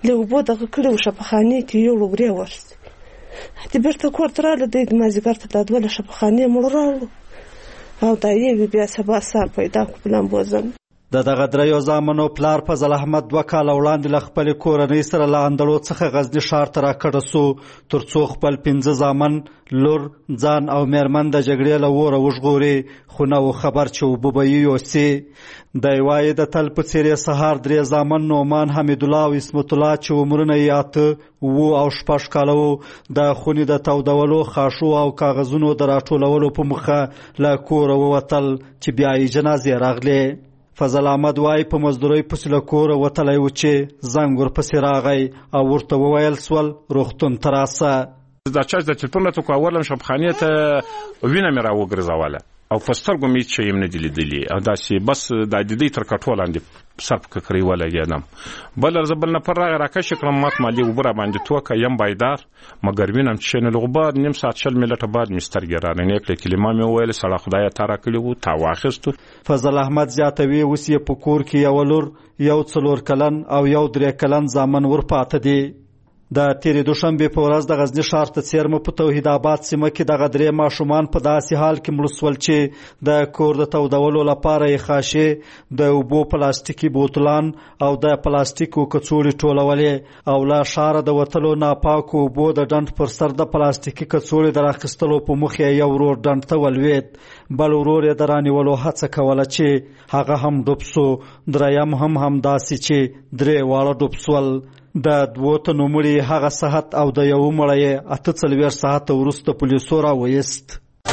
له اوبو دغه کړي و شفاخانې کې یو ورې ورسي د بیرته کور ته راغله دی د مازدیګر ته دا دوله شفاخانې مړه راوړو او دا یې بیا سبا سهار پیدا کړو په لامبو زم د دغه دریو زامنو پلار فضل احمد 2 کاله وړاندې له خپلې کورنۍ سره له اندړو څخه غزني ښار ته راکډه سو ترڅو خپل 15 زامن لور ځان او میرمن د جګړې له وره وژغوري خو نه و خبر چې اوبه به یې یوسي دی وایي د تل په څېر یې سهار 3 زامن نعمان حمیدالله او اسمت الله چې عمرونه یې 8 و او 6 کاله و د خونې د تودولو خاشو او کاغذونو د راټولولو په مخه له کوره ووتل چې بیا یې جنازې راغلې فضل احمد وای په مزدورۍ پسې له کوره وتلی و چې زنګ ورپسې راغی او ورته وویل سول روغتون ته راسه دا چارج د تلفون راته کو اول شفاخانې ته وینه مې راوګرځوله او په سترګو مې چې یې نه دي لیدلي او داسې بس د دې تر کټو لاندې سر په ککرۍ ولګېدم بل بل نفر راکش کړم مات مالي اوبه راباندې توکه یم بایدار مګر وینم چې نه لږ بعد نیم ساعت شل منټه بعد مې سترګې راننې کړې کلمه مې وویل سړی خدایه تا راکړي وو تا واخیستو فضل احمد زیاتوي اوس یې په کور کې یو لور یو 4 کلن او یو 3 کلن زامن ورپاته دي د تیرې دوشنبې په ورځ د غزني ښار ته څیرمه په توحید آباد سیمه کې دغه 3 ماشومان په داسې حال کې مړه سول چې د کور د تودولو لپاره یې خاشې د اوبو پلاستیکي بوتلان او د پلاستیکو کڅوړې ټولولې او له ښاره د وتلو ناپاکو اوبو د ډنډ پر سر د پلاستیکي کڅوړې د راخیستلو په مخ یې یو ورور ډنډ ته ولوېد بل ورور یې د رانیولو هڅه کوله چې هغه هم ډوب سو دریم هم همداسې چې 3 واړه ډوب سول د 2 تنو مړي هغه صحت او د یو مړی 48 ساعت وروسته پولیسو راویست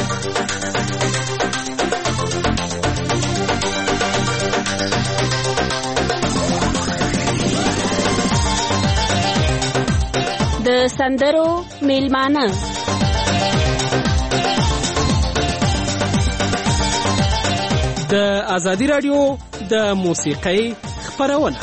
د سندرو میلمانه د ازادي رادیو د موسیقۍ خبرونه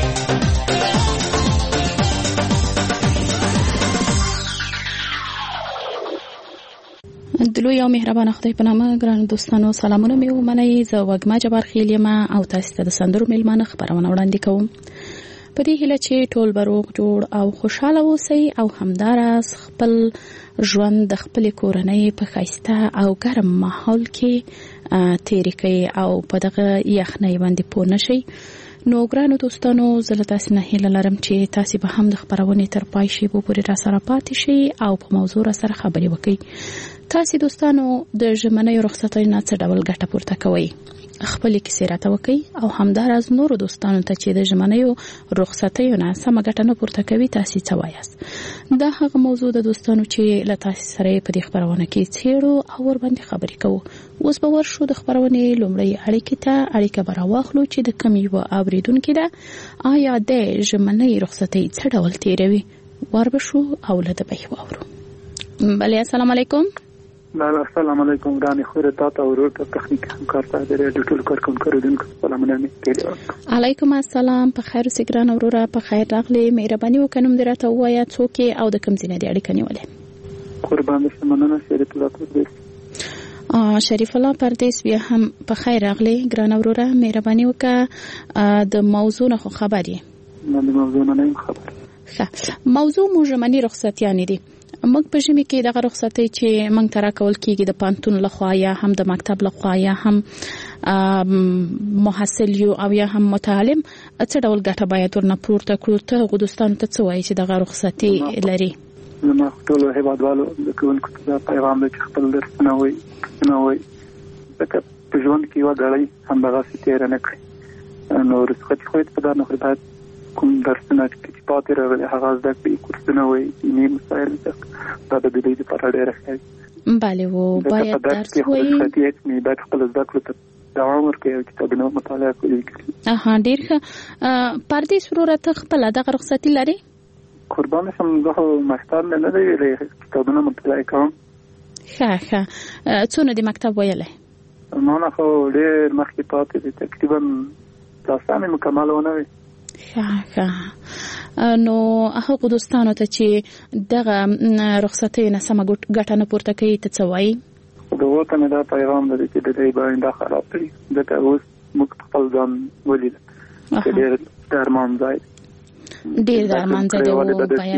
دلوی او مهربان خدای په نامه ګران دوستانو سلامونه مې ومنئ زه وګما جبار خیل یم او تاسو ته د سندرو میلمانه خبرونه وړاندې کوم په دې هیله چې ټول بروغ جوړ او خوشاله اوسئ او همداراز خپل ژوند د خپل کورنۍ په ښایسته او ګرم ماحول کې تیر کړئ او په دغه یخنۍ باندې پوه نشئ نو ګرانو دوستانو زه له تاسو نه هیله لرم چې تاسو به هم د خبرونې تر پای شی پورې را سره پاتې شئ او په موضوع سره خبرې وکړئ تاسو دوستانو د ژمنۍ رخصتۍ نه څه ډول ګټه پورته کوئ خپل کیسې راته وکړئ او همداراز نورو دوستانو ته چې د ژمنۍ رخصتۍ نه سم ګټه نه پورته کوي تاسو څه وایاست دا هغه موضوع د دوستانو چې له تاسو سره په دې خبرونه کې څېړو او ور باندې خبرې کوو اوس به ورشو د خبرونې لومړی اړیکه به راواخلو چې د کوم یو اوریدونکو ده آیا د ژمنۍ رخصتۍ څه ډول تیروي وربشو او له دې به وورو بله السلام علیکم السلام علیکم ګرانې خوره تاسو ورور ته تخنیک همکار ته د ریډیو ټول کارکونکو دونکو سلامونه مې کړي علیکم السلام په خیر اوسې ګران وروره په خیر راغلی مهرباني وکړم درته وایا څوک او د کوم ځای نه دی اړیکه نیولې قربان دې مننه شریف الله پردیس شریف الله پردیس بیا هم په خیر راغلی ګران وروره مهرباني وکړه د موضوع نه خبرې نه د موضوع نه خبر موضوع مو ژمنۍ رخصتیانې دي موږ په ژمي کې دغه رخصتۍ چې موږ ترا کول کېږي د پانتون لخوا یا هم د مکتب لخوا یا هم محصل یو او یا هم متعلم څه ډول ګټه باید ورنه پورته کړو ته غوډستان ته څه وایي چې دغه رخصتۍ لري نو ټول هیوادوالو د کوونکو ته پیغام دی چې خپل درس نه وي ځکه په ژوند کې یو غړی هم دغه تیر نه کړي نو رخصتۍ خو په دا نه خدای کوم درسونه چې پاتې راغلي هغه زده کړي کورسونه وي نه مسایل دا د دې لپاره ډېر ښه bale وو باید درس وي نه باید خپل زده کړو ته دوام ورکړي او کتابونه مطالعه کوي ډېر ښه پردیس وروره ته خپل دغه رخصتۍ لري قربان شم زه مکتب نه دی کتابونه مطالعه کوم ښه څونه د مکتب ویلې نه خو ډېر مخکې پاتې دي تقریبا تاسو مکمل ونه وي ښه نو هغه دوستانو ته چې دغه رخصتۍ نه سم ګټه نه پورته کوي ته څه وایي دغه نه دا پیغام دی چې د دې باندې خراب دی ځکه اوس موږ خپل ځان ولید چې ډېر درمان ځای ډیر د ارمان ځای دی باید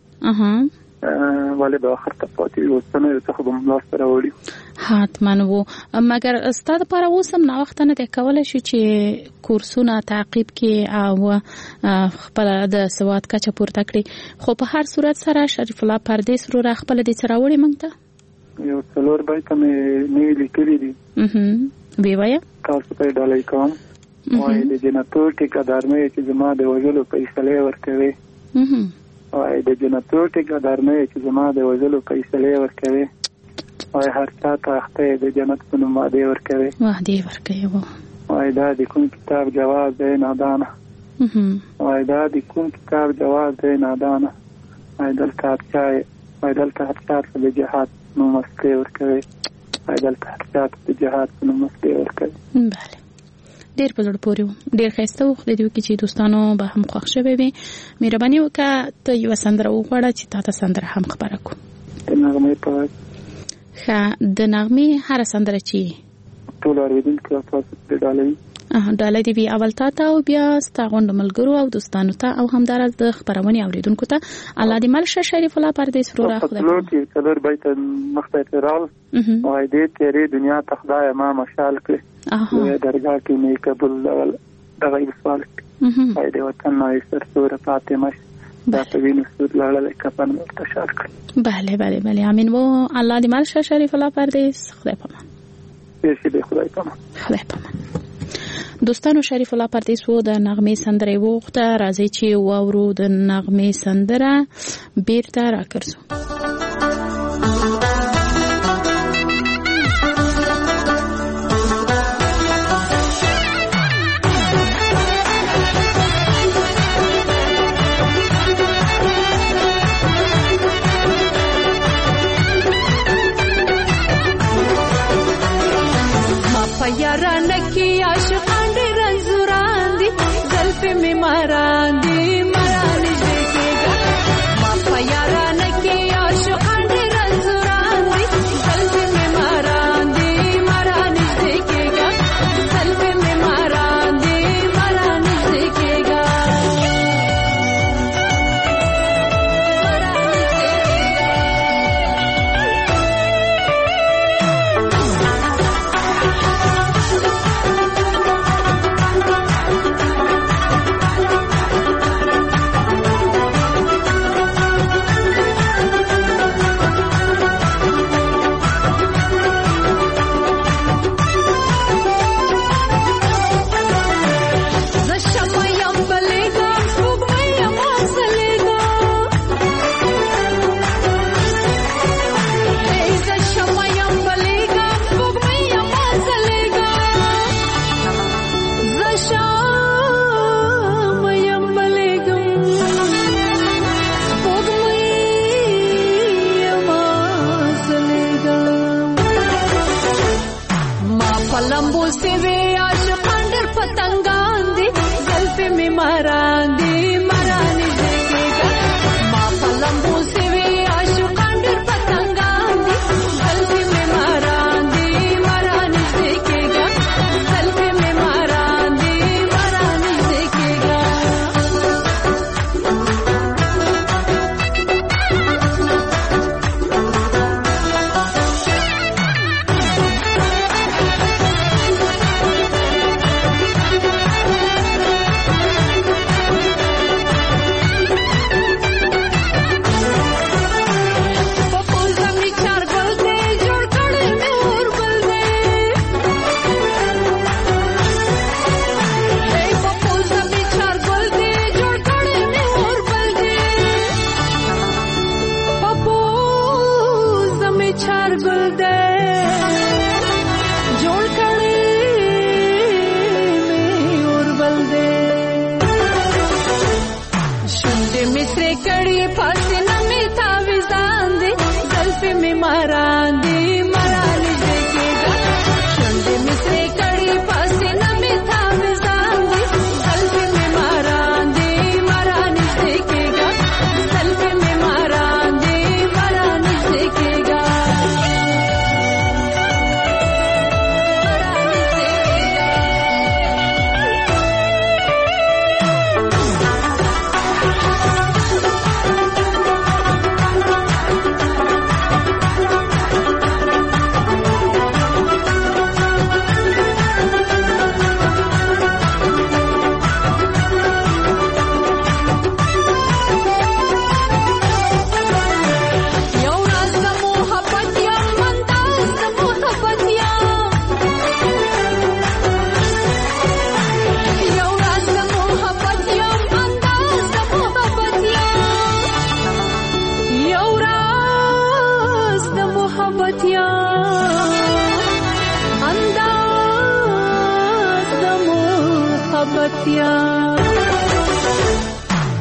ولې به آخر ته پاتې وي اوسنه یو څه خو به لاسته راوړي حتما وو مګر ستا دپاره اوس هم ناوخته نه دی کولی شو چې کورسونه تعقیب کړي او خپله د سواد کچه پورته کړي خو په هر صورت سره شریف الله پردیس وروره خپله دې څه راوړي موږ ته یو 4 بیته مې نوي لیکلي دي ویې وایه تاسو ته یې ډالۍ کوم وایي د جنتو ټیکهدار مې چې زما د وژلو فیصلې ورکوي وای د جنتو ټیکهدار مې چې زما د وژلو فیصلې ورکوي وای هر چا ته اخته د جنت په نوم وعدې ورکوي وای دا د کوم کتاب جواز دی نادانه وای دا د کوم کتاب جواز دی نادانه وای دلته هر چا ته د جهاد نوم مسلې ورکوي وای دلته هر چا ته د جهاد په نوم مسلې ورکوي بله ډیر په زړه پورې ډیر ښایسته وخت دی چې دوستانو به هم خوښ شوی وي مهرباني وکړه ته یوه سندره وغواړه چې تا ته سندره هم خپره کړو د نغمې په ښه د نغمې هره سندره چې ټول اورېدونکي او تاسو پرې ډالۍ ډالۍ دې وي اول تا ته او بیا ستا غونډو ملګرو او دوستانو ته او همداراز د خپرونې اورېدونکو ته الله دې مل شه شریف الله پردیس وروره خدای پاک 4 بیته مخته ترال وای دې تیرې دنیا ته خدای ما مشال کړ درگاه کې مې قبول دغه سوال وای دې وطن نوې سرتور فاطمه دا په وینو سود لاړل کفن مرتشار کړ بله بله بله امین و الله دې مل شه شریف الله پردیس خدای پامان خدای پامان دوستانو شریف الله پردیس وو د نغمې سندره وغوښته راځي چې واورو د نغمې سندره بیرته راګرځو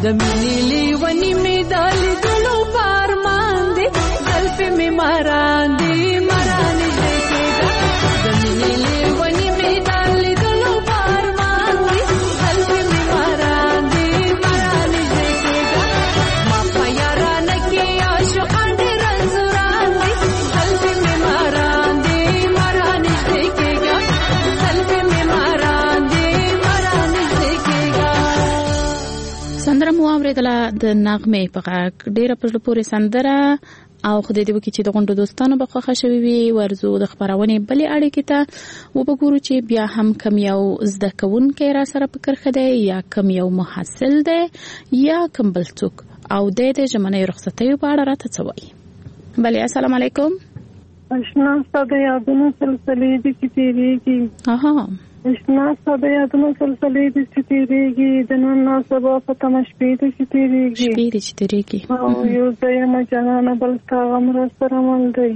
د مینې لیونی مې د لیدلو په ارمان دی زلفې مې ماران دي ماران نږدې کېږه د مینې لیونی مې د لیدلو په ارمان دی زلفې مې ماران دي ماران نږدې کېږه ما په یارانه کې عاشقان ډېر انځوران دي زلفې مې ماران دي ماران نږدې کېږه زلفې مې ماران دي ماران نږدې کېږه. سندره مو اوریدله د نغمې په غږ ډیره په زړه پورې سندره او خدای دې وکړي چې د غونډو دوستانو به خوښه شوي وي. ورځو د خپرونې بلې اړیکې ته وبګورو چې بیا هم کم یو زده کوونکی را سره په کرښه دی یا کم یو محصل دی یا کم بل څوک او د ژمنیو رخصتیو په اړه راته څه وایي. بلې السلام علیکم. اشنا ستا د یادونو سلسلې دي چې تېرېږي. اشنا ستا د یادونو سلسلې دي چې تېرېږي د نن او سبا په تمه شپې دي چې تېرېږي شپې دي چې تېرېږي او یو ځای یم جانانه بل ستا غم راسره مل دی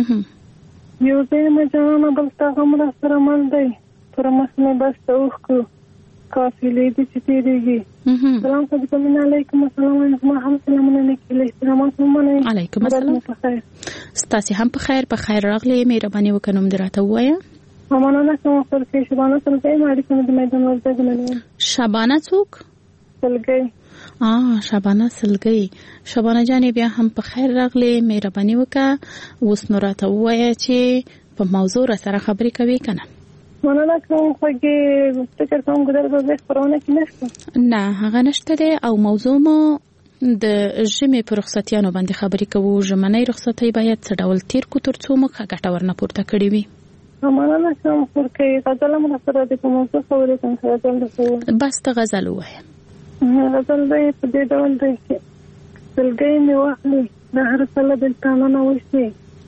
یو ځای یم جانانه بل ستا غم راسره مل دی پر مخ مې بس د اوښکو قافلې دي چې تېرېږي. سلام صدیقه مینه علیکم السلام زما هم سلامونه نه کېږي احترامات هم منئ. علیکم السلام. ستاسې هم په خیر راغلې مهرباني وکړه نوم دې راته ووایه. مننه کوم فرقې شبانه سلګۍ ماړي کوم د میدان ورځ نه شبانه څوک سلګۍ شبانه سلګۍ. شبانه جانې بیا هم په خیر راغلې مهرباني وکړه اوس نو راته ووایه چې په موضوع را سره خبرې کوي کنه. مننه کوم خوږې فکر کوم ګدر به خبرونه کې نشته نه هغه نشته دی او موضوع مو د ژمې پر رخصتیانو باندې خبرې کوو. ژمنۍ رخصتۍ باید څه ډول تیر کو تر څو موږ ګټه ورنه پورته کړې وي. مننه کوم فرقې غزل هم سره د کوم څه خبرې کوم غزل بس ته غزل وایه. غزل دی په دې ډول دی چې سلګۍ مې واخلې د هر څه بلتانه نه وشي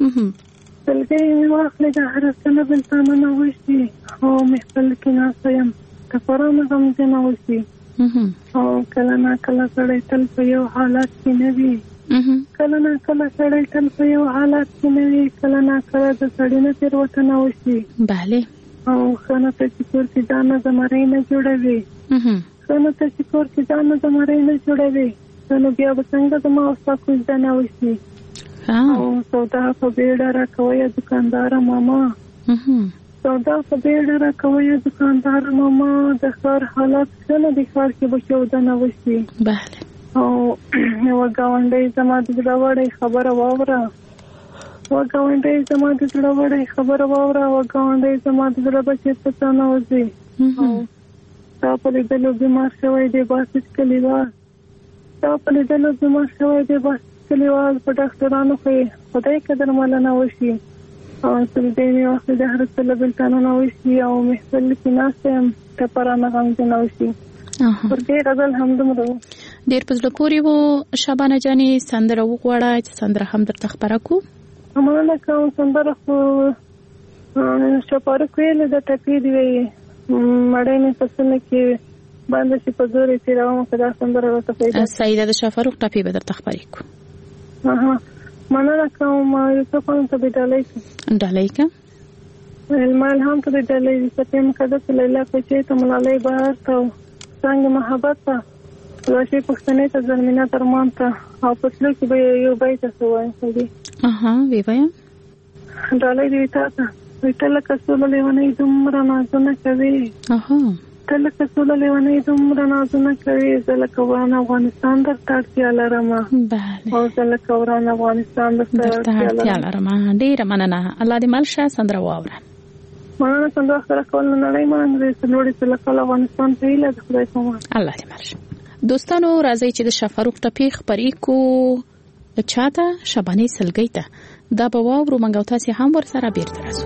سلګۍ مې واخلې د هر څه بلتانه نه وشي او مې خپل کې ناسته یم کفرانه غمجنه وشي او کله نا کله سړی تل په یو حالت کې نه وي کله نا کله سړی تل په یو حالت کې نه وي کله نا کله د سړی نه تېروتنه وشي. بله او ښه نه ته چې کور کې ځان نه زمری نه جوړوي ښه نه ته چې کور کې ځان نه زمری نه جوړوي نو بیا به څنګه زما او ستا کوژده نه وشي. او سودا په بیړه راکویه دوکانداره ماما سودا په بیړه راکویه دوکانداره ماما د ښار حالات ښه نه دي ښار کې به چوده نه وشي. بله او یوه ګاونډۍ زما د زړه وړی خبره واوره یوه ګاونډۍ زما د زړه وړی خبره واوره یوه ګاونډۍ زما د زړه به چېرته څه نه وځي او ستا په لیدلو بیمار شوی دی باسط کلیوال ستا په لیدلو بیمار شوی دی باسط کلیوال په ډاکټرانو خو یې خدای که درملنه وشي او سلګۍ مې واخلې د هر څه له بلتانونه وشي او مې خپل کې ناسته یم ټپرانه غمجنه وشي. پر دې غزل هم دومره ډېر په زړه پورې و. شبانه جانې سندره وغواړه چې سندره هم درته خپره کړو. مننه کوم سندره خو شپاره کویلې د ټپې دی وایي مړی مې په سینه کې باندې چې په زور یې تېروم که دا سندره راته پیدا سیده د شاهفاروق ټپې به درته خپرې کړو. مننه کوم یوسف هم ته دې ډالۍ کړه ډالۍ کړه المال هم ته دې ډالۍ سپې مقدس لیلا کوچې ته ملالۍ بهر ته څنګه محبت ته لاشي پښتنې ته زلمینه درمان ته او پسلو کې به یو بیت څه وایم خو وی وایم ډالۍ دې تا ته تل کسول لیونی دومره نازونه کوي تل کسول لیونی دومره نازونه کوي زله کوران افغانستان درته اړتیا لرم او زله کوران افغانستان درته اړتیا لرم. ډېره مننه. الله دې مل شه. سندره واوره. مننه. سندره سره کول نه نړۍ مننه دې سلوړې سله کول افغانستان ته هیله د خدای په امان. الله دې مل شه. دوستانو راځي چې د شاهفاروق ټپې خپرې کو چاته شبانې سلګۍ ته دا به واورو موږ او تاسې هم ورسره بیرته راځو.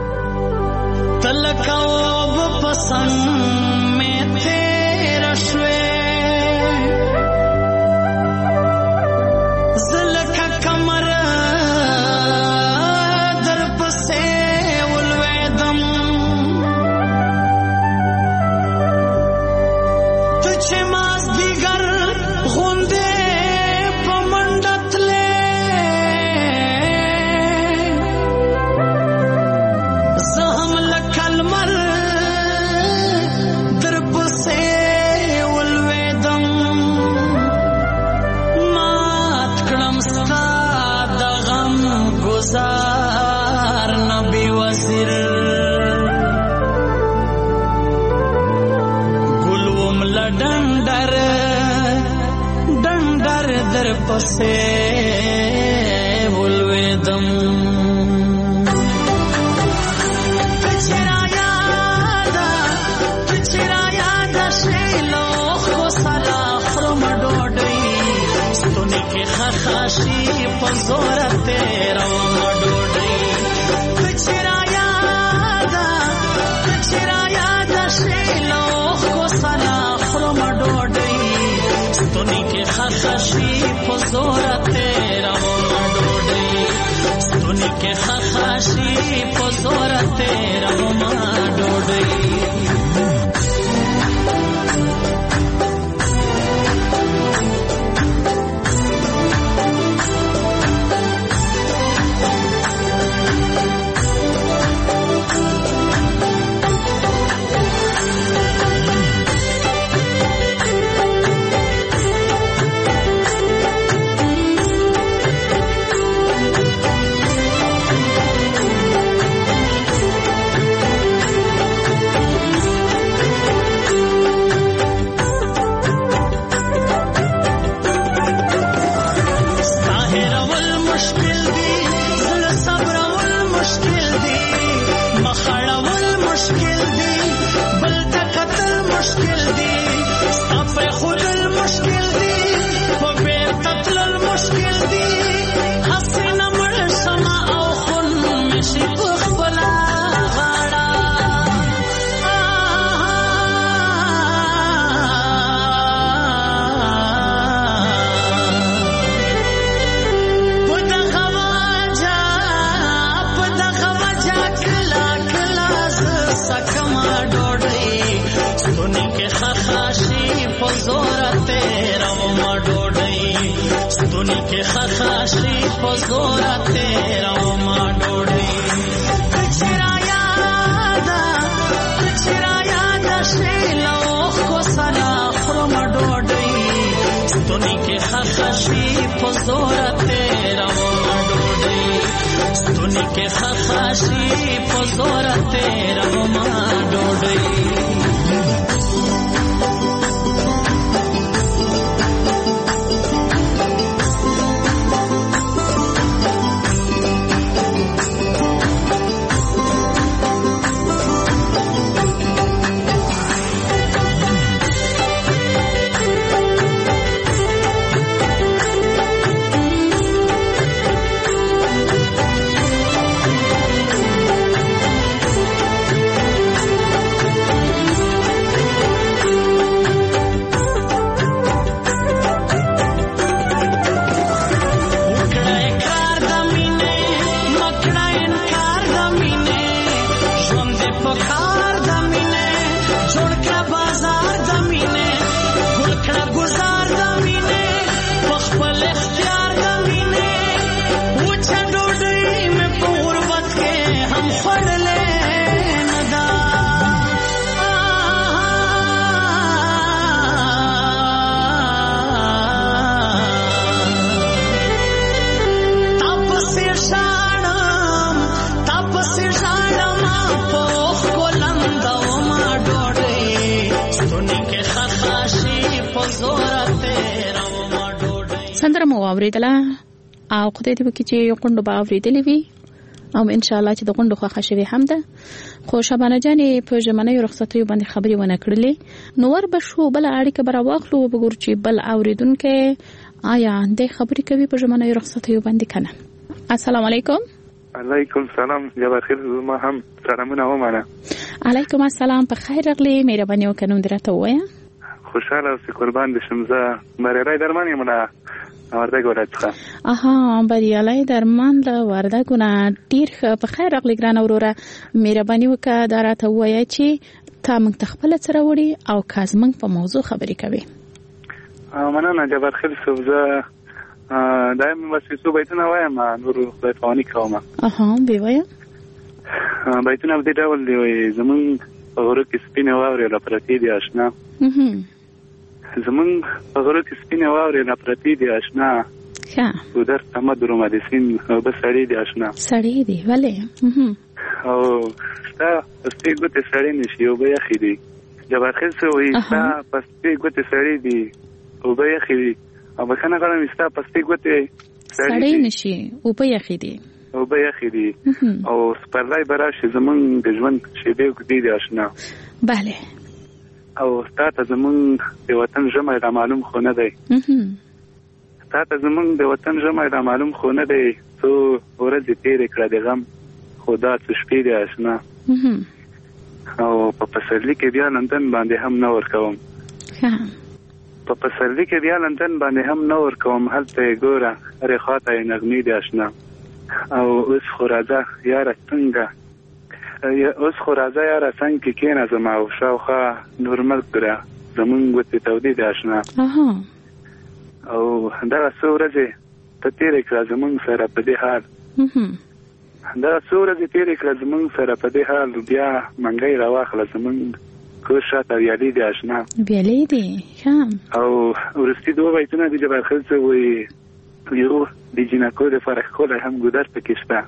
تلکو بپسند میں تیرا شوے زلکا کمر در پسے ولویدم تجھ ماز دیگر غندے پمنڈت لے زہم لکل مر کړم ستا د غم گزار نبی وزیر ګلوم لډنډر ډنډر در پسې ولویدم خاشی پزور تیرا مډوډي کچرا یاد شیلو کو سلا خرم ډوډي ستونی کې خاشی پزور تیرا مډوډي ستونی کې خاشی پزور تیرا مډوډي سندره مو واوریدله او خدای دې وکړي چې غونډه به اورېدلې وي او ان شاء الله چې د غونډه خوښه شوي هم ده. خو شبانه جانې په ژمنیو رخصتیو باندې خبرې ونه کړلې نو ور به شو بل اړیکه به راواخلو وګورو چې بل اوریدونکي آیا د خبرې کوي په ژمنیو رخصتیو باندې کنه. السلام علیکم. علیکم سلام جبار خیر ما هم سلامونه ومنه. علیکم السلام په خیر راغلی مهرباني وکړئ درته وایا. خوشاله اوسې قربان دې شم زه مریالۍ درمان یم نه وردګ ولایت. اها بریالۍ درمان له وردګ نه ډیر په خیر راغلی ګران اوروره مهرباني وکړه دا راته وایا چې تا موږ تخپل سره وړي او کازمنګ په موضوع خبرې کوي. مننه جبار خیر صاحب زه دایم وسیسو بیتونه وایم نور بیتوانی کوم. اها به وایا بیتونه دې ډول دی وي زمون په غره کې سپینه واوري را پرتی دي آشنا. زمون په غره کې سپینه واوري را پرتی دي آشنا. ګودر احمد رومادسین او بس سړی دی آشنا سړی دی ولې او ستا پسې ګوتې سړی نشي او به یخې دي جبار خیل څه وایي ستا پسې ګوتې سړی دي او به یخې دي او بخښنه غواړم ستا پسې ګوتې سړی نشي او به یخې دي او به یخې دي او سپرلی به راشي زمونږ د ژوند شېبې اوږدې دي آشنا بله او ستا ته زمونږ د وطن ژمی را معلوم خو نه دی تا ته زمونږ د وطن ژمی را معلوم خو نه دی څو ورځې تېرې کړه د غم خو دا څه شپې دي آشنا او په پسرلي کې بیا لندن باندې هم نه ورکوم په پسرلي کې بیا لندن باندې هم نه ورکوم هلته یې ګوره هرې خوا ته یې نغمې دي آشنا او اوس خو راځه یاره څنګه اوس خو راځه یاره څنګ کې کښېنه زما او شاوخوا نور ملک کړه زمونږ ګوتې تودې دي آشنا او دغه څو ورځې ته تېرې کړه زمونږ سره په دې حال دغه څو ورځې تېرې کړه زمونږ سره په دې حال بیا منګی راواخله زمونږ کور شاته ویالې دي آشنا ویالې دي او وروستي دوه بیتونه دي جبار خیل څه وایي یو د جینکو دپاره ښکلی هم ګودر پکې شته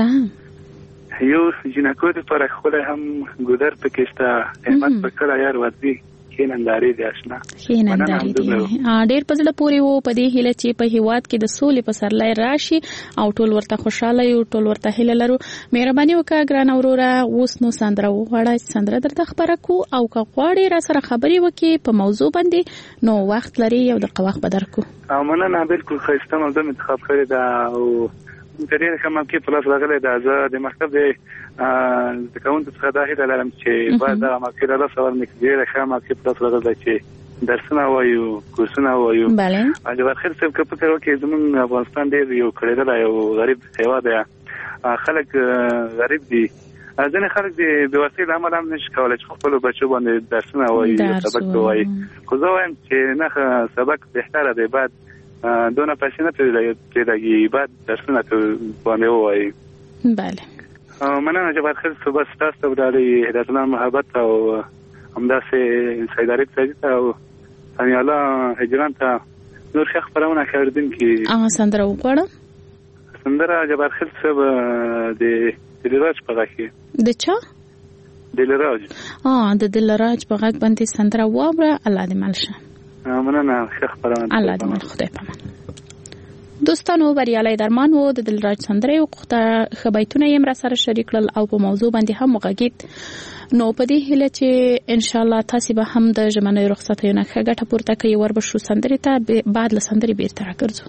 یو جینکو دپاره ښکلی هم ګودر پکې شته احمد په کړه یار ورځي ښې نندارې دي آشنا ښې نندارې دي ډېر په زړه پورې و په دې هیله چې په هېواد کې د سولې پسرلی راشي او ټول ورته خوشحاله یو ټول ورته هیله لرو مهرباني وکړه ګرانه وروره اوس نو سندره وغواړه چې سندره درته خپره کړو او که غواړې را سره خبرې وکړې په موضوع باندې نو وخت لري یو دقیقه وخت به درکړو مننه بالکل ښایسته موضوع مې انتخاب کړې ده او ډېر ښه موقع په لاس راغلی ده زه د مکتب د زده کوونکو څخه دا هیله لرم چې باید دغه موقع له لاسه ورنکړي ډېره ښه موقع په لاس راغلی ده چې درسونه وایو کورسونه وایو جبار خیل صاحب که فکر وکړې زموږ افغانستان ډېر یو کړېدلی یو غریب هېواد دی خلک غریب دي ځینې خلک د بېوسۍ له امله هم نشي کولی چې خپلو بچو باندې درسونه وایي یا سبق وایي خو زه وایم چې نه سبق بهتره دی باید دونه پیسې نه پرېږدي باید درسونه باندې ووایي بله مننه جبار خیل صاحب بس تاسو ته ډالۍ هدایت الله محبت او همداسې سید عریف سعدي ته او ثانیه الله هجران ته نور ښه خپرونه ښه اورېدونکي سندره وغواړم سندره جبار خیل صاحب د دلراج په غږ کې د چا دلراج د دلراج په غږ باندې سندره واوره الله دې مل شه مننه ښه خپرونه الله دې مل خدای پامان دوستانو بریالی درمان و د دلراج سندره وغوښته ښه بیتونه یې را سره شریک کړل او په موضوع باندې هم وغږېد نو په دې هیله چې انشاءالله تاسې به هم د ژمنیو رخصتیو نه ښه ګټه پورته کوئ وربشو سندرې ته بعد له سندرې بیرته راګرځو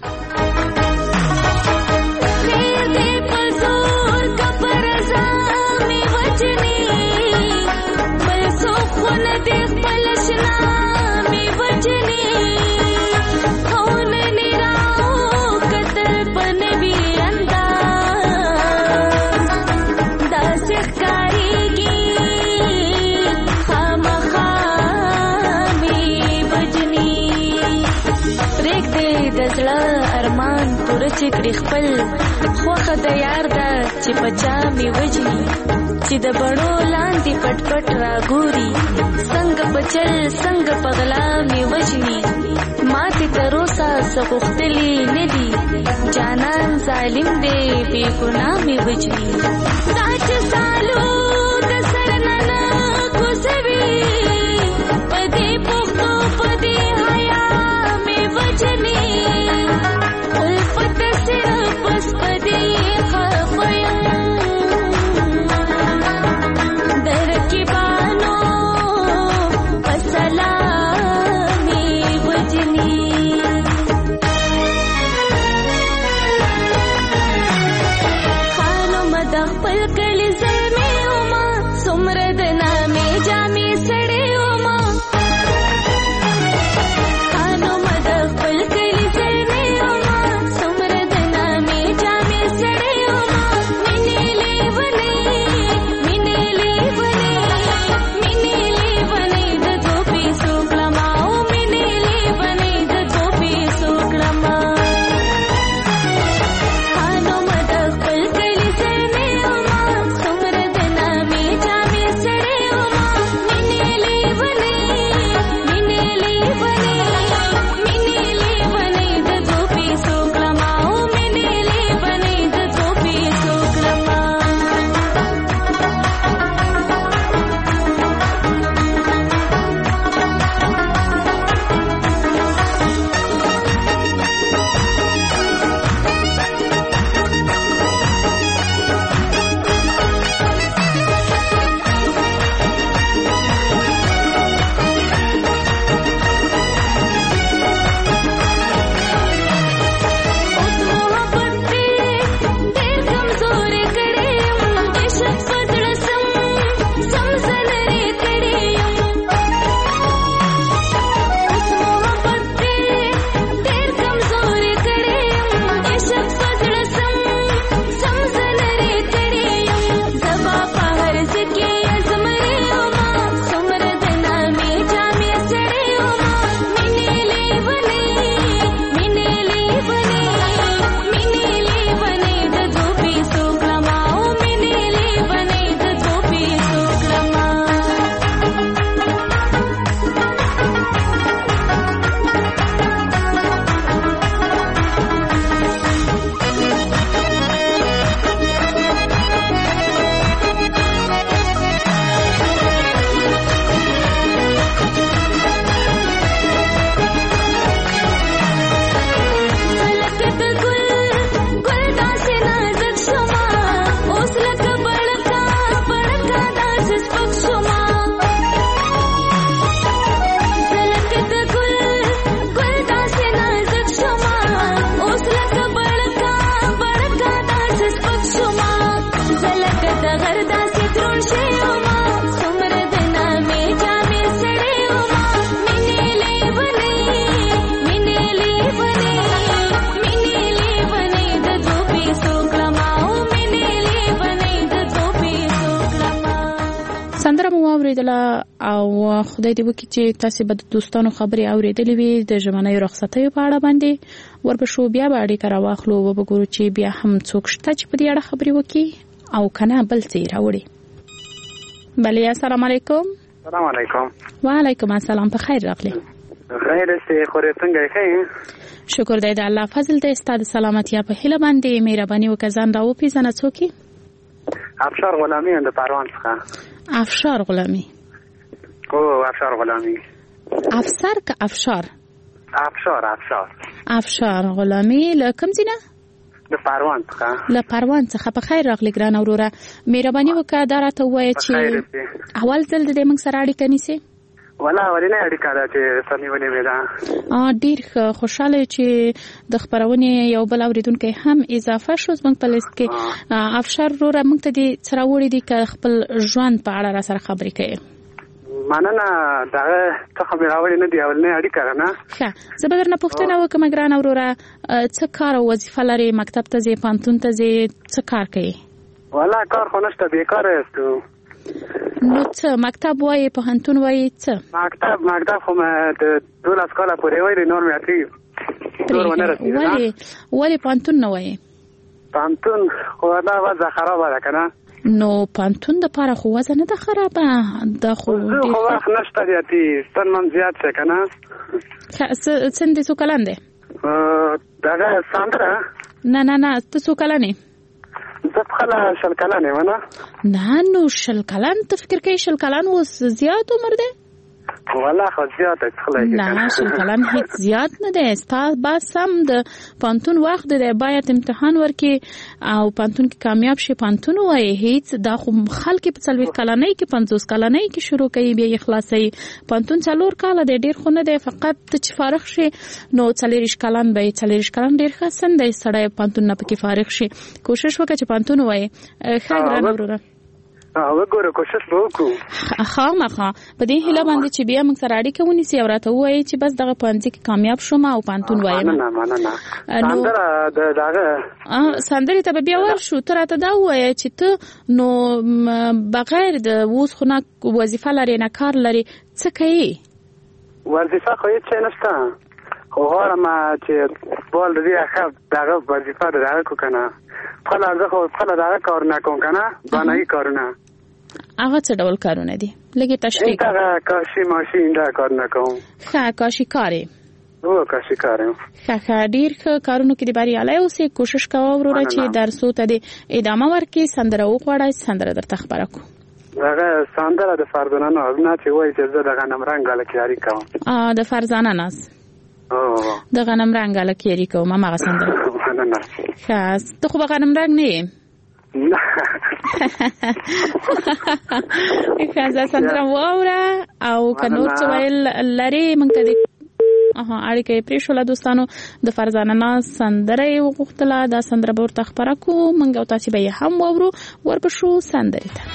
چې کړي خپل خوخه د یار ده چې پچا می وجني چې د بڼو لاندې پټ پټ راګوري څنګه بچل څنګه پغلا می وجني ماته تر اوسه سغختلی نه دي جانان ظالم دی بے ګناه می وجني دا چې سالو د سرننه کوزوي پدې پختو پدې حیا می وجني خانو مد خپل واوریدله او خدای دې وکړي چې تاسو به د دوستانو خبرې اوریدلې وي د ژمنیو رخصتیو په اړه باندې ورپسې بیا به اړیکه راواخلو او وګورو چې بیا هم څوک شته چې په دې اړه خبرې وکړي او کنه بل څه راوړي. بله السلام علیکم. السلام علیکم. وعلیکم السلام. په خیر راغلی. خیر سي خورې څنګه یې؟ شکر دی د الله فضل دی. ستاسو سلامتیا په هیله باندې مهرباني وکړه ځان راوپېژنه څوک یې؟ افشار غلامی د پروان څخه. افشار غلامی. افشار غلامی. افسر که افشار؟ افشار غلامی له کوم ځای نه؟ د پروان څخه. له پروان څخه. په خیر راغلی ګرانه وروره. مهرباني وکړه دا راته ووایه چې اول ځل د دې موږ سره اړیکه نیسې؟ ولا ولې نه اړیکه ده چې سمې ونیولې ده. ډېر خوشحاله چې د خپرونې یو بل اورېدونکی هم اضافه شو زموږ په لیست کې. افشار وروره موږ ته دې څه راوړي دي که خپل ژوند په اړه را سره خبرې کوې؟ مننه دغه څه خبرې راوړي نه دي اولنۍ اړیکه ده نه. ښه زه به درنه پوښتنه وکړم ګرانه وروره څه کار او وظیفه لرې؟ مکتب ته ځې، پوهنتون ته ځې، څه کار کوې؟ والا کار خو نشته بیکاره یاستو. نو څه مکتب وایې پوهنتون وایې څه؟ مکتب خو د 12 کاله پورې وایي نور مې اتي نور ونه رسېده. ولې پوهنتون نه وایې؟ پوهنتون خو دا وضع خرابه ده که نه. نو پوهنتون دپاره خو وضع نه ده خرابه دا خو خو وخت نشته دی اتي سن من زیات شه که نه. سن دې څو کلن دی؟ دغه ساندره نه ته څو کلن یې؟ زه خپله 20 کلن یم نه. نو 20 کلن ته فکر کوي 20 کلن اوس زیات عمر دی؟ والله خو زیات څخه نه 20 کلن هیڅ زیات نه دی. ستا بس هم د پوهنتون وخت دی باید امتحان ورکړي او پوهنتون کې کامیاب شي پوهنتون وایي. هیڅ دا خو خلک په 40 کلنۍ کې 50 کلنۍ کې شروع کوي بیا یې خلاصوي. پوهنتون 4 کاله دی ډېر خو نه دی فقط چې فارغ شي نو 40 کلن به 40 کلن ډېر ښه سن دی سړی پوهنتون نه پکې فارغ شي. کوشش وکړه چې پوهنتون وایي. ښه ګرانه وروره وګوره کوشش به وکړو. خامخا په دې هیله باندې چې بیا موږ سره اړیکه ونیسي او راته ووایي چې بس دغه پوهنځي کې کامیاب شوم او پوهنتون وایم. مننه سندرې ته به بیا ورشو. ته راته دا ووایه چې ته نو بغیر د اوس خو نه وظیفه لرې نه کار لرې څه کوې؟ وظیفه خو هېڅ شی نشته خو غواړم چې بال د دې ښه دغه وظیفه د دغه کو که نه زه خو خپله دغه کارونه کوم که نه بانایي کارونه. هغه څه ډول کارونه دي؟ لږ تشریح کړه. دغه کاشي ماشین دغه کارونه کوم. ښه کاشي کار یې؟ کاشي کار یم. ښه ډېر ښه کارونو کې د بریالی اوسې. کوشش کوه وروره چې درسو ته دې ادامه ورکړي. سندره وغواړه سندره درته خپره کړو. دغه سندره د فرزانه ناز نه چې وایي چې زه د غنم رنګ هلکیاري کوم. د فرزانه ناز د غنم رنګ هلکیاري کوم هماغه سندره. مننه. ښه ته خو به غنم رنګ نه یې؟ ښه زه سندره واوره او که نور څه ویل لرې موږ ته اړیکه یې پرېښوله دوستانو. د فرزانه ناز سندره یې وغوښتله. دا سندره به ورته خپره کړو موږ او تاسې به یې هم واورو. ورپسې سندرې ته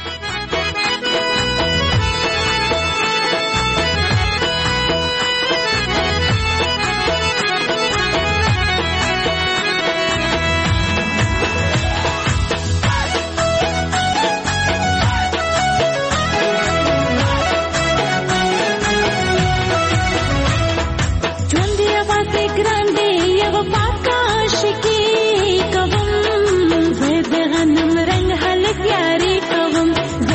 غنم رنگ هلک یاری کوم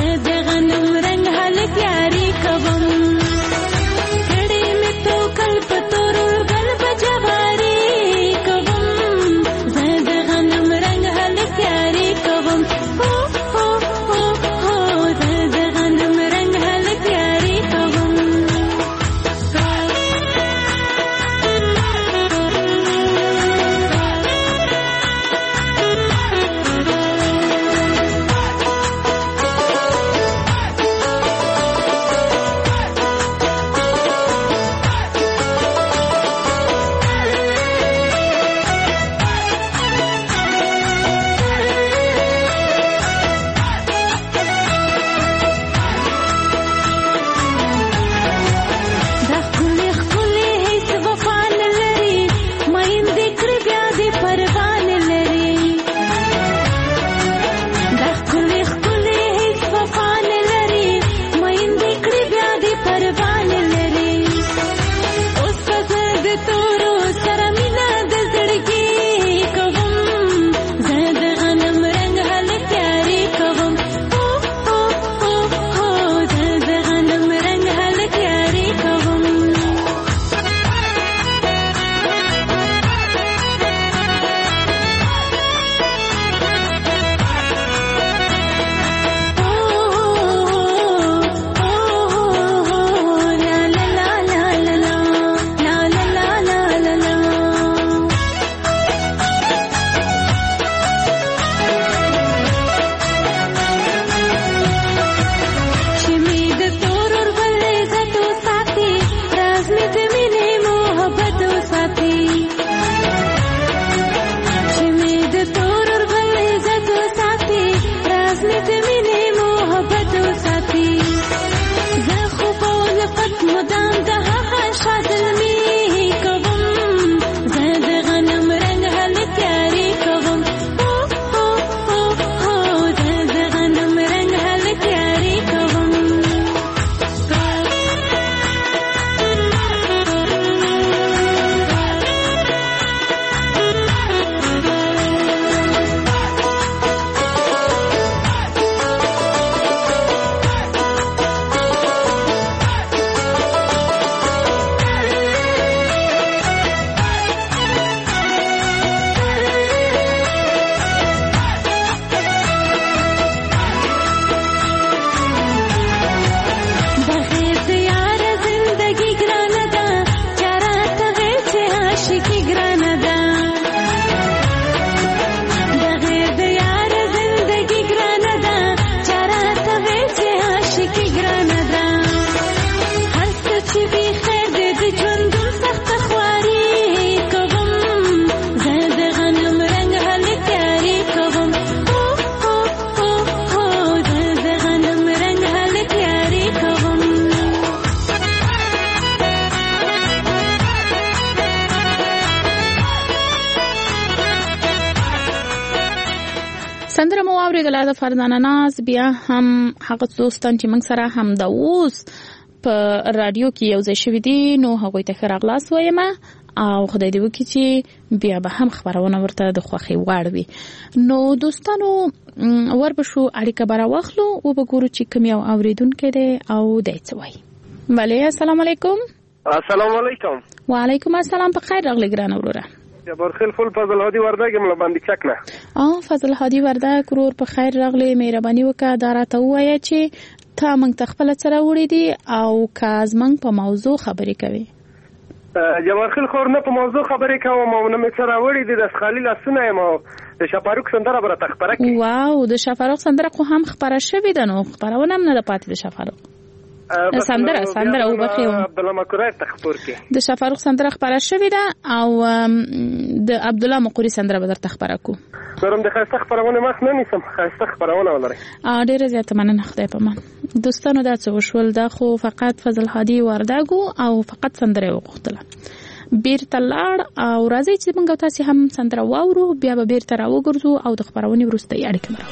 سندره مو اوریدله د فردانه ناز. بیا هم هغه دوستان چې موږ سره هم د اوس په رادیو کې یو ځای شوي دي نو هغوی ته ښه راغلاست وایم او خدای دې وکړي چې بیا به هم خپرونه ورته د خوښۍ وړ وي. نو دوستانو وربشو اړیکه به راواخلو او به ګورو چې کوم یو اوریدونکی دی او دی څه وایي. بله السلام علیکم. السلام علیکم. وعلیکم السلام. په خیر راغلی ګرانه وروره. جبارخیل فل فضل هادي وردګ یم له باندې چک نه. فضل هادي وردګ ورور په خیر راغلی. مهرباني وکړه دا راته ووایه چې ته موږ ته خپله څه راوړي دي او که زموږ په موضوع خبرې کوي. جبارخیل خور نه په موضوع خبرې کوم او نه مې څه راوړي دي. د خالي لاسونه یم او د شاپاروک سندره به راته خپره کړي. واو د شاپاروک سندره خو هم خپره شوې ده نو خپرونه هم نه ده پاتې د شاپاروک سندره وبخښئ عبدالله مقری ته خپور کړي. د شاپاروک سندره خپره شوې ده او د عبدالله مقری سندره به درته خپره کړو. نورم د ښایسته خپرونې مخ نه نیسم. ښایسته خپرونه ولرئ. ډېره زیاته مننه. خدای پامان. دوستانو دا څه وشول دا خو فقط فضل هادي وردګ او فقط سندره یې وغوښتله. بیرته لاړ او راځئ چې موږ تاسې هم سندره واورو بیا به بیرته راوګرځو او د خپرونې وروستۍ اړیکه به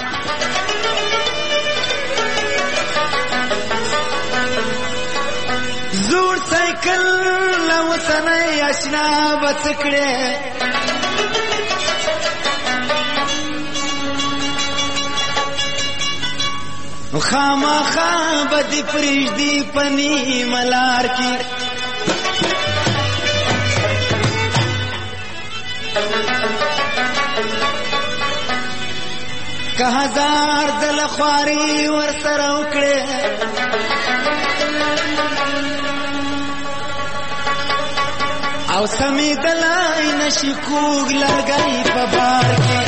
زوړ سایکل له وطنۍ اشنا به څه کړې خامخا به دې پرېږدي په نیمه لار کې که هزار ځله خواري ورسره وکړې او سمېدلی نشي کوږ لرګی په بار کې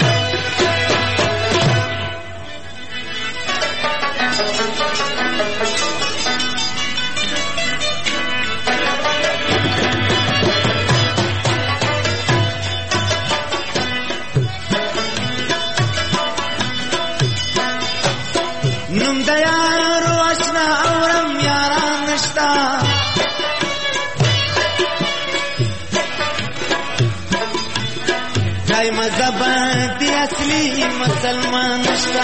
نوم د یارو اشنا اورم یاران نشتا دای مذهب دی اصلي مسلمان نشتا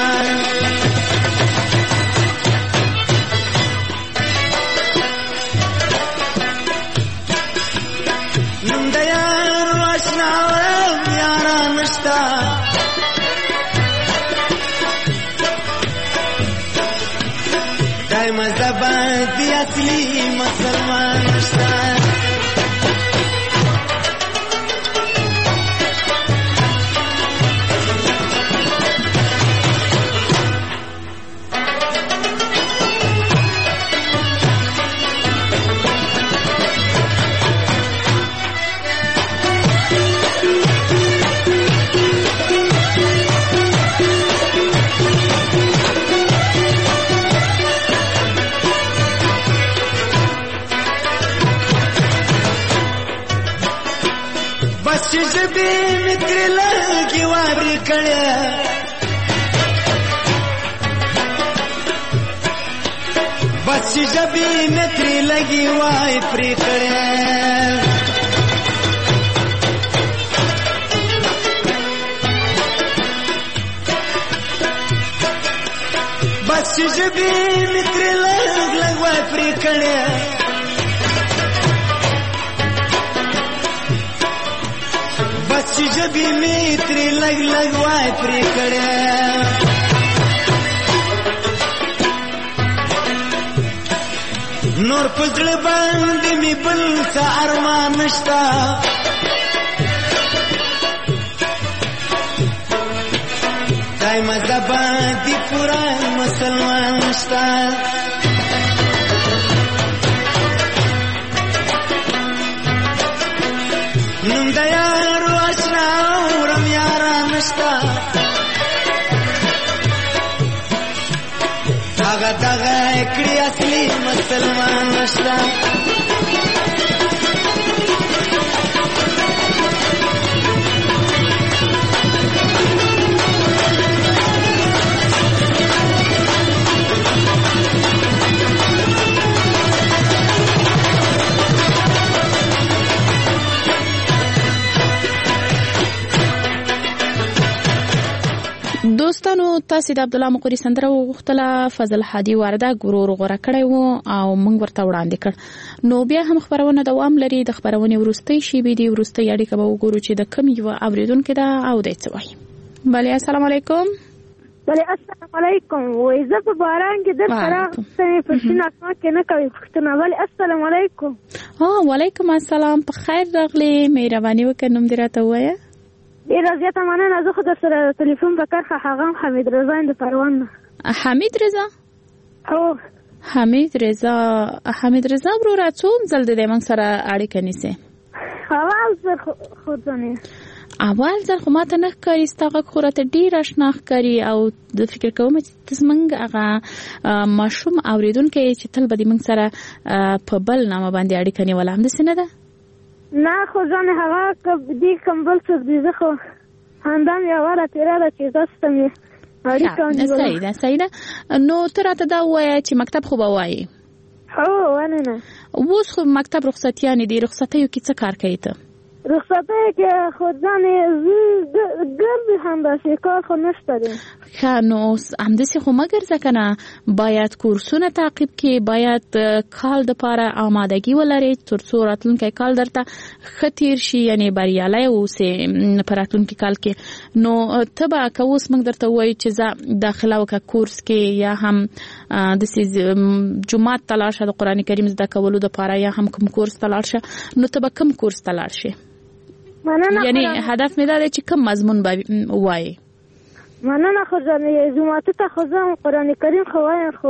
نوم د یارو اشنا اورم یاران نشتا دای مذهب دی اصلي مسلمان نشتا جبی متر لگی واری کړه بس جبی متر لگی وای پری کړه بس جبی متر لگ وای پری کړه بس جبی میتری لگ لگ وای پری کړه نور پزړ باندې می بل څه ارمان نشتا دای مذهب دی پورا مسلمان نشتا نوم د یارو اشنا اورم یاران نشتا هغه دغه کړي اصلي مسلمان نشتا دوستانو تاسو د عبد الله مقری سندره وغوښتله فضل هادي وردګ ورور غوړه کړی و او موږ ورته وړاندې کړ. نو بیا هم خبرونه دوام لري. د خبرونې وروستۍ شیبې دی وروستۍ اړیکه به وګورو چې د کوم یو اوریدونکو دا او د څه وایي. بله السلام علیکم. بله السلام علیکم. وای زه په باران کې د فراغ سمې په شین اسمان کې نه کوي پښتنه. بله السلام علیکم. وعلیکم السلام. په خیر راغلی. مهرباني وکړه نوم دې راته ووایه. ډېره زیاته مننه. زه خو در سره تلیفون په کرښه هغه حمید رضا یم د پروان نه. حمید رضا؟ هو حمید رضا وروره څو ځل د دې موږ سره اړیکه نیسې؟ اول ځل خو ځانې اول ځل خو ماته نه ښکاري. ستا غږ خو راته ډېر اشنا ښکاري او د فکر کوم چې ته زموږ هغه ماشوم اورېدونکی چې تل به د موږ سره په بل نامه باندې اړیکه نیوله. همداسې نه ده؟ نه خو ځانې هغه دې کوم بل څوک دي. زه خو همدا مې اوله تېره ده چې تاسو ته مې اړیکه ونیوله. صحیح ده. نو ته راته دا ووایه چې مکتب خو به وایې؟ هو ولې نه. اوس خو مکتب رخصتیانې دي. رخصتیو کې څه کار کوې ته؟ رخصتیو کې خو ځانې ګرځې همداسې کار خو نشته دی. ښه نو همداسې خو مه ګرځه که نه. باید کورسونه تعقیب کړې. باید کال دپاره آمادګي ولرې تر څو راتلونکی کال درته ښه تېر شي یعنې بریالی اوسې په راتلونکي کال کې. نو ته به که اوس موږ درته ووایو چې ځه داخله وکړه کورس کې یا هم داسې جومات ته لاړ شه د قرآن کریم زده کولو دپاره یا هم کوم کورس ته لاړ شه نو ته به کوم کورس ته لاړ شې؟ یعنی هدف مې دا دی چې کوم مضمون به وایې؟ مننه. خو جوماتو ته خو ځم قرآن کریم خو وایم خو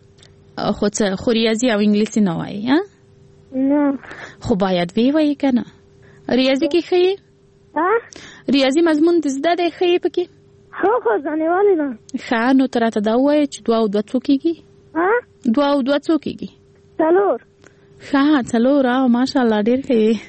خو ریاضي او انګلیسي نه وایې؟ نه خو باید وی وایې که نه. ریاضي کې ښه یې؟ ریاضي مضمون د زده دی ښه یې پکې؟ خو ځانې ولې نه. ښه نو ته راته دا ووایې چې 2 او 2 څو کېږي؟ 2 او 2 څو کېږي؟ 4. ښه 4. ماشاءالله ډېر ښه یې.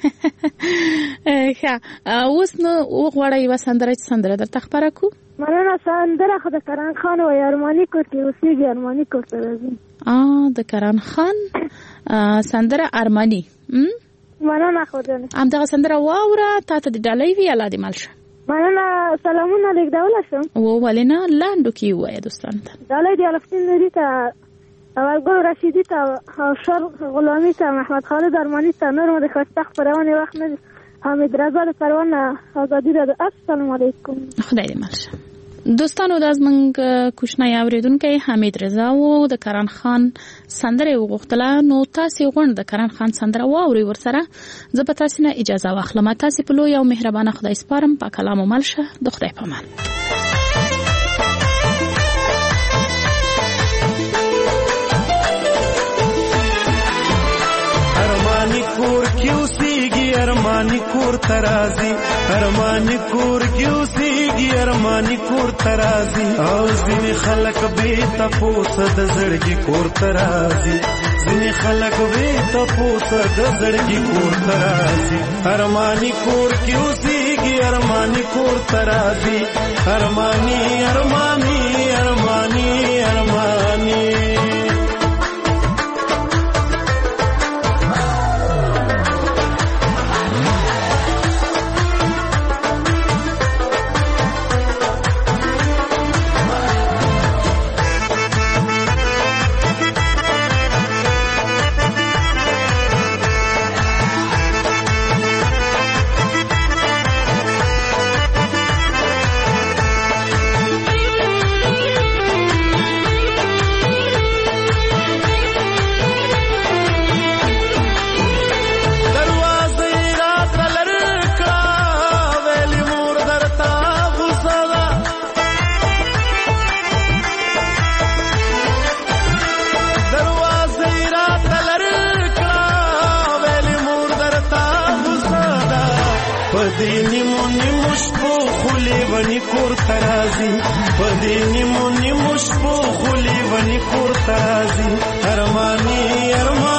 ښه اوس نو وغواړه یوه سندره چې سندره درته خپره کړو. مننه. سندره خو د کران خان وایي ارماني کور کې اوسېږي. ارماني کور ته راځي. د کران خان سندره ارماني. مننه. خو ځانې همدغه سندره واوره. تا ته د ډالۍ وي الله دې مل شه. مننه. سلامونه لېږدولی شم؟ ولې نه لنډو کې ووایه دوستانو ته. ډالۍ د الفدین نوري ته اولګل رشیدي ته او شر غلامي ته محمد خالد ارماني ته نور مو د ښایسته خپرونې وخت نه حمید رضا د پروان ازادي راډیو. السلام علیکم. خدای دې مل شه. دوستانو دا زموږ کوچنی اورېدونکی حمید رضا و د کران خان سندره یې وغوښتله. نو تاسې غواړئ د کران خان سندره واورئ ورسره. زه به تاسې نه اجازه واخلم. تاسې په لوی او مهربانه خدای سپارم. په کلام مل شه. د خدای په امان. کور کیوسیږي ارمانی کور ترازی. ارمانی کور کیوسیږي ارمانی کور ترازی. او ځینې خلک به تاسو د زړګي کور ترازی. ځینې خلک به تاسو د زړګي کور ترازی. ارمانی کور کیوسیږي ارمانی کور ترازی. ارمانی ارمانی ارمانی ارمانی. ارمانی ارمانی